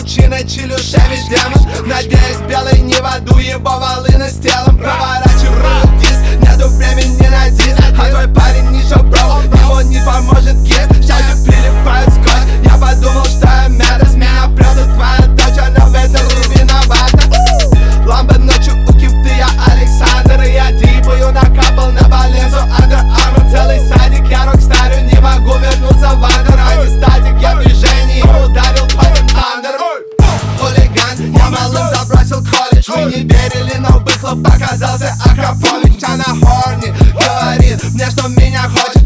мужчина, Челюшевич демон. Надеюсь, белый не в аду, его волыны с телом. Проворачиваю диск, нету времени на диск. А твой парень еще бро, ему не поможет гид. Щеки прилипают скотч, я подумал, что я мята. С меня прется твоя дочь, она в этом не виновата. Ламбо ночью у кипты, я Александр. И я дипаю, накапал на Баленсу Under Armour. Целый стадик, я рокстарю, не могу вернуться в андер. А не статик, я в движении, ударил потом андер. Хулиган, я малым забросил колледж. Вы не верили, но выхлоп оказался Акропович. Она хорни, говорит мне, что меня хочет.